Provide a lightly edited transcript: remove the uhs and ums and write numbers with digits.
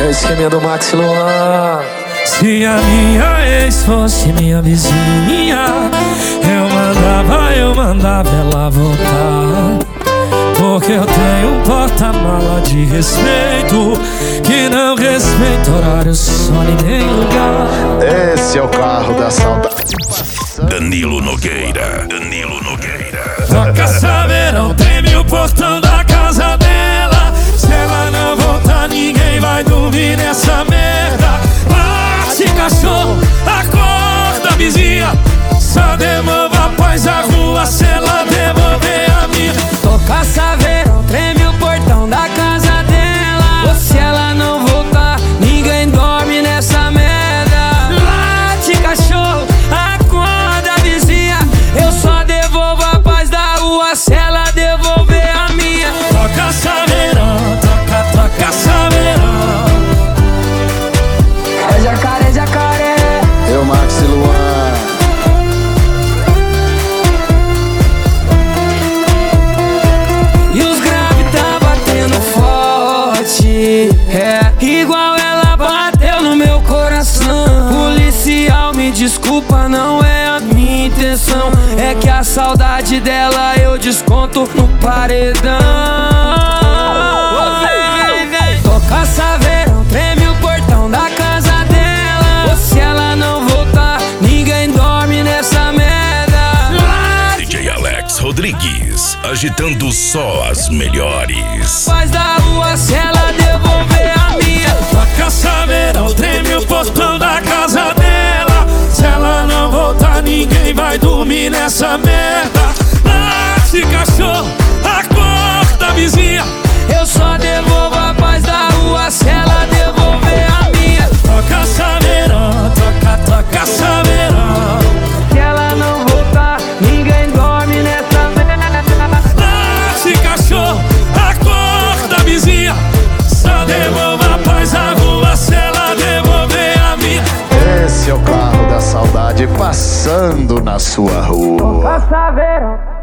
É o esqueminha do Max Luan. Se a minha ex fosse minha vizinha, eu mandava ela voltar. Porque eu tenho um porta-mala de respeito, que não respeita horário, sono e nem lugar. Esse é o carro da saudade. Danilo Nogueira. Toca saberão, treme o portão da casa dela. Se ela não voltar, ninguém vai dormir nessa merda. Late cachorro, acorda vizinha. Só devolva a paz à rua se ela devolver a minha. Toca saberão, treme o portão da casa dela. Se ela não voltar, ninguém dorme nessa merda. Late cachorro, acorda vizinha. Eu só devolvo a paz da rua se ela devolver a minha. Toca saberão, toca saberão. É jacaré, jacaré. Eu, Max Luan. E os graves tá batendo forte, é igual ela bateu no meu coração. Policial, me desculpa, não é a minha intenção. É que a saudade dela eu desconto no paredão. Toca saberão, treme o portão da casa dela. Se ela não voltar, ninguém dorme nessa merda. DJ Alex Rodrigues, agitando só as melhores. Paz da rua se ela devolver a minha. Toca saberão, treme o portão da casa dela. Se ela não voltar, ninguém vai dormir nessa merda. Late cachorro, acorda vizinha. Eu só devolvo a paz da rua se ela devolver a minha. Toca saberão, toca saberão. Se ela não voltar, ninguém dorme nessa merda. Late cachorro, acorda vizinha. Só devolva a paz à rua se ela devolver a minha. Esse é o carro da saudade passando na sua rua. Toca saberão.